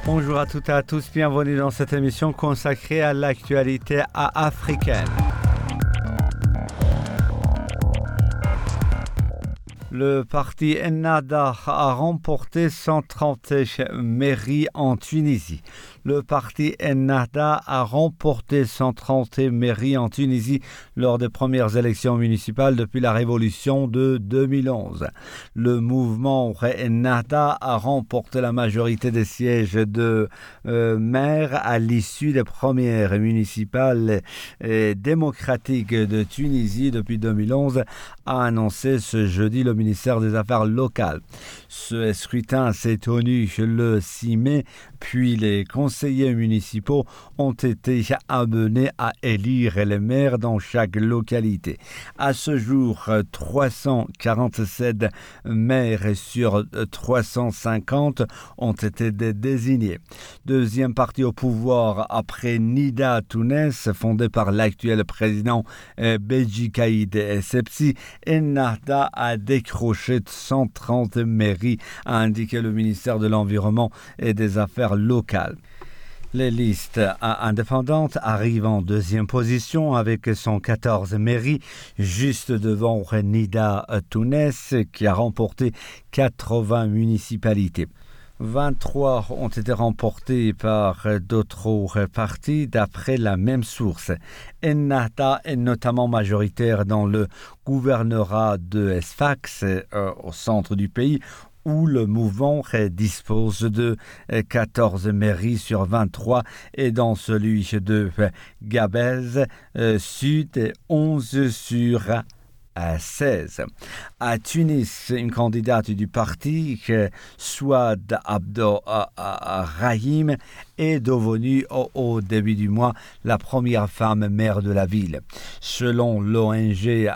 Bonjour à toutes et à tous, bienvenue dans cette émission consacrée à l'actualité africaine. Le parti Ennahda a remporté 130 mairies en Tunisie. Le parti Ennahda a remporté 130 mairies en Tunisie lors des premières élections municipales depuis la révolution de 2011. Le mouvement Ennahda a remporté la majorité des sièges de maires à l'issue des premières municipales démocratiques de Tunisie depuis 2011, a annoncé ce jeudi le ministère des Affaires locales. Ce scrutin s'est tenu le 6 mai, puis les conseillers municipaux ont été amenés à élire les maires dans chaque localité. À ce jour, 347 maires sur 350 ont été désignés. Deuxième parti au pouvoir après Nida Tounes, fondé par l'actuel président Beji Caïd Essebsi, Ennahda a décroché 130 mairies, a indiqué le ministère de l'Environnement et des Affaires locales. Les listes indépendantes arrivent en deuxième position avec 114 mairies, juste devant Nida Tounes qui a remporté 80 municipalités. 23 ont été remportés par d'autres partis d'après la même source. Ennahda est notamment majoritaire dans le gouvernorat de Sfax, au centre du pays, où le mouvement dispose de 14 mairies sur 23 et dans celui de Gabez Sud 11 sur 16. À Tunis, une candidate du parti, Souad Abdo-Rahim, est devenue au début du mois la première femme maire de la ville. Selon l'ONG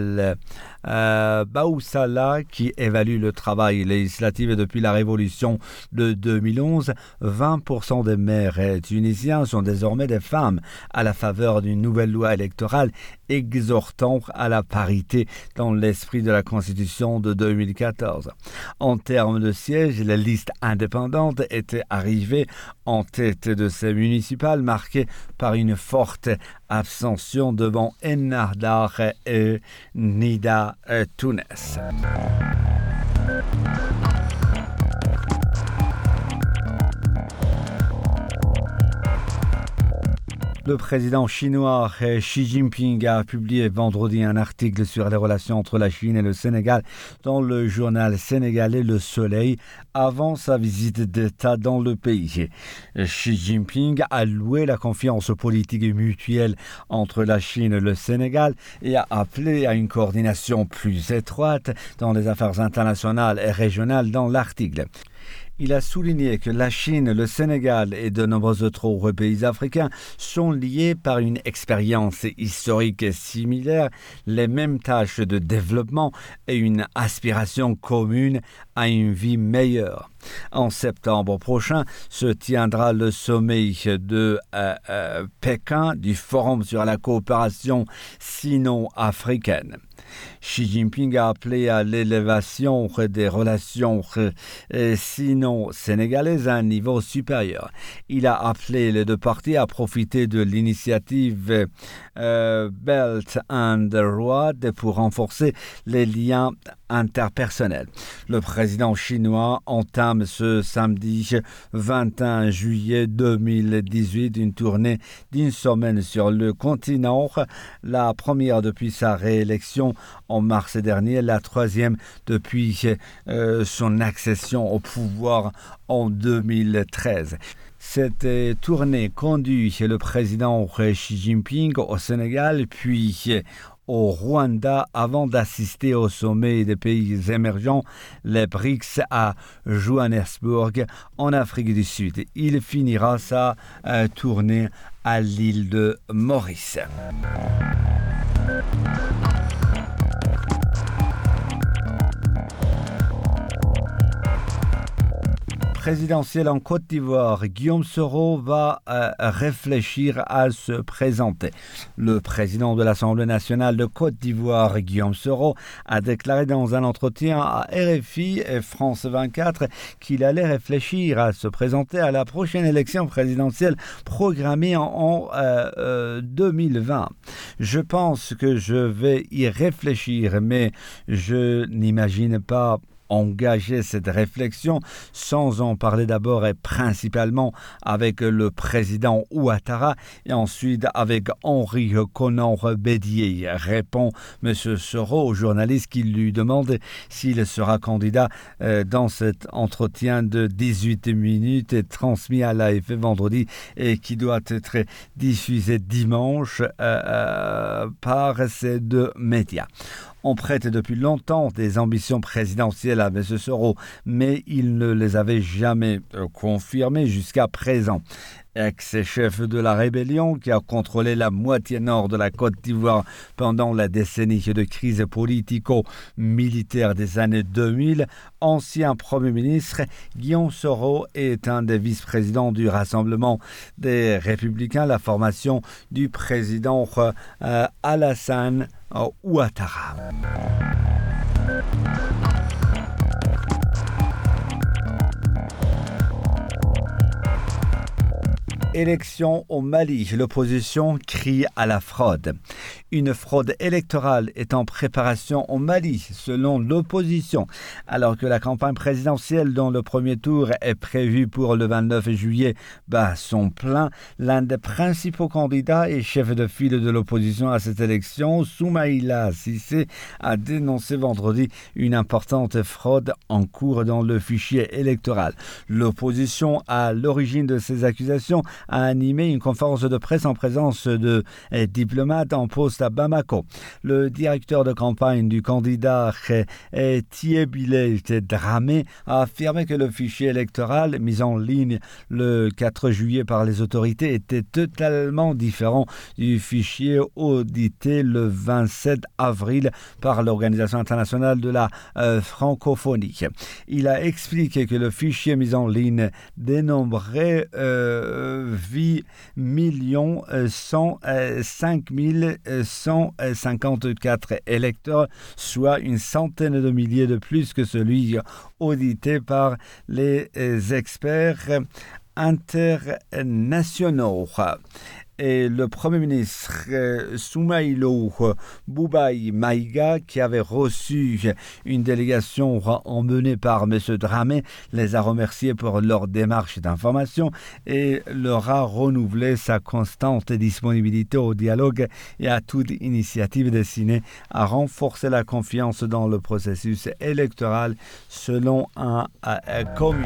Al-Baousala, qui évalue le travail législatif depuis la révolution de 2011, 20% des maires tunisiens sont désormais des femmes, à la faveur d'une nouvelle loi électorale exhortant à la parité dans l'esprit de la Constitution de 2014. En termes de sièges, les listes indépendantes étaient arrivées en tête de ces municipales marquées par une forte abstention devant Ennahda et Nida Tounes. Le président chinois Xi Jinping a publié vendredi un article sur les relations entre la Chine et le Sénégal dans le journal sénégalais Le Soleil avant sa visite d'État dans le pays. Xi Jinping a loué la confiance politique et mutuelle entre la Chine et le Sénégal et a appelé à une coordination plus étroite dans les affaires internationales et régionales dans l'article. Il a souligné que la Chine, le Sénégal et de nombreux autres pays africains sont liés par une expérience historique similaire, les mêmes tâches de développement et une aspiration commune à une vie meilleure. En septembre prochain se tiendra le sommet de Pékin du Forum sur la coopération sino-africaine. Xi Jinping a appelé à l'élévation des relations sino-sénégalaises à un niveau supérieur. Il a appelé les deux parties à profiter de l'initiative Belt and Road pour renforcer les liens interpersonnels. Le président chinois entame ce samedi 21 juillet 2018 une tournée d'une semaine sur le continent, la première depuis sa réélection en mars dernier, la troisième depuis son accession au pouvoir en 2013. Cette tournée conduit le président Xi Jinping au Sénégal, puis au Rwanda avant d'assister au sommet des pays émergents, les BRICS à Johannesburg, en Afrique du Sud. Il finira sa tournée à l'île de Maurice. présidentielle en Côte d'Ivoire, Guillaume Soro va réfléchir à se présenter. Le président de l'Assemblée nationale de Côte d'Ivoire, Guillaume Soro, a déclaré dans un entretien à RFI et France 24 qu'il allait réfléchir à se présenter à la prochaine élection présidentielle programmée en 2020. Je pense que je vais y réfléchir, mais je n'imagine pas engager cette réflexion sans en parler d'abord et principalement avec le président Ouattara et ensuite avec Henri Konan Bédié, répond M. Soro au journaliste qui lui demande s'il sera candidat dans cet entretien de 18 minutes et transmis à l'AFP vendredi et qui doit être diffusé dimanche par ces deux médias. On prête depuis longtemps des ambitions présidentielles à M. Soro, mais il ne les avait jamais confirmées jusqu'à présent. Ex-chef de la rébellion qui a contrôlé la moitié nord de la Côte d'Ivoire pendant la décennie de crise politico-militaire des années 2000, ancien Premier ministre, Guillaume Soro est un des vice-présidents du Rassemblement des Républicains, la formation du président Alassane Ouattara. Élection au Mali, l'opposition crie à la fraude. Une fraude électorale est en préparation au Mali, selon l'opposition, alors que la campagne présidentielle dont le premier tour est prévu pour le 29 juillet bat son plein. L'un des principaux candidats et chef de file de l'opposition à cette élection, Soumaïla Cissé, a dénoncé vendredi une importante fraude en cours dans le fichier électoral. L'opposition, à l'origine de ces accusations, a animé une conférence de presse en présence de diplomates en poste à Bamako. Le directeur de campagne du candidat Thiebile Dramé a affirmé que le fichier électoral mis en ligne le 4 juillet par les autorités était totalement différent du fichier audité le 27 avril par l'Organisation internationale de la francophonie. Il a expliqué que le fichier mis en ligne dénombrait 8 105 154 électeurs, soit une centaine de milliers de plus que celui audité par les experts internationaux. Et le Premier ministre Soumaïlo Boubaï Maïga, qui avait reçu une délégation emmenée par M. Dramé, les a remerciés pour leur démarche d'information et leur a renouvelé sa constante disponibilité au dialogue et à toute initiative destinée à renforcer la confiance dans le processus électoral, selon un communiqué.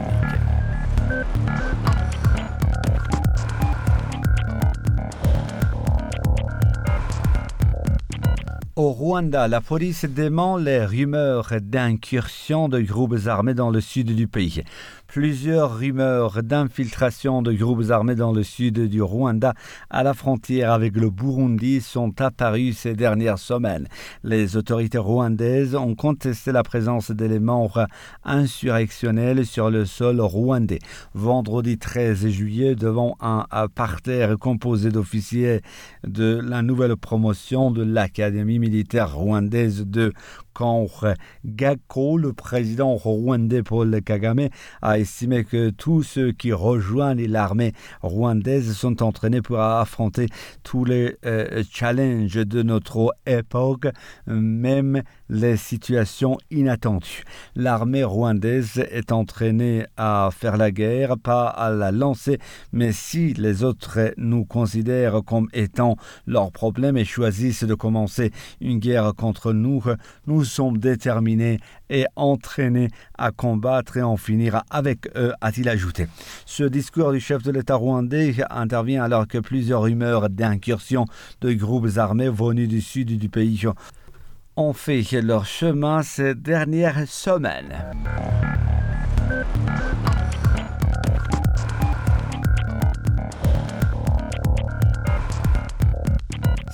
Au Rwanda, la police dément les rumeurs d'incursion de groupes armés dans le sud du pays. Plusieurs rumeurs d'infiltration de groupes armés dans le sud du Rwanda, à la frontière avec le Burundi, sont apparues ces dernières semaines. Les autorités rwandaises ont contesté la présence d'éléments insurrectionnels sur le sol rwandais. Vendredi 13 juillet, devant un parterre composé d'officiers de la nouvelle promotion de l'Académie militaire rwandaise de Gako, le président rwandais Paul Kagame a estimé que tous ceux qui rejoignent l'armée rwandaise sont entraînés pour affronter tous les challenges de notre époque, même les situations inattendues. L'armée rwandaise est entraînée à faire la guerre, pas à la lancer, mais si les autres nous considèrent comme étant leur problème et choisissent de commencer une guerre contre nous, nous sommes déterminés et entraînés à combattre et en finir avec eux, a-t-il ajouté. Ce discours du chef de l'État rwandais intervient alors que plusieurs rumeurs d'incursion de groupes armés venus du sud du pays ont fait leur chemin ces dernières semaines.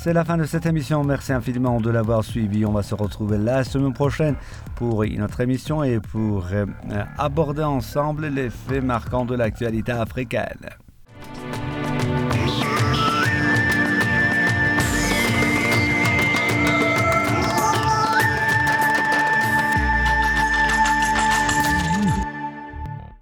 C'est la fin de cette émission. Merci infiniment de l'avoir suivi. On va se retrouver la semaine prochaine pour notre émission et pour aborder ensemble les faits marquants de l'actualité africaine.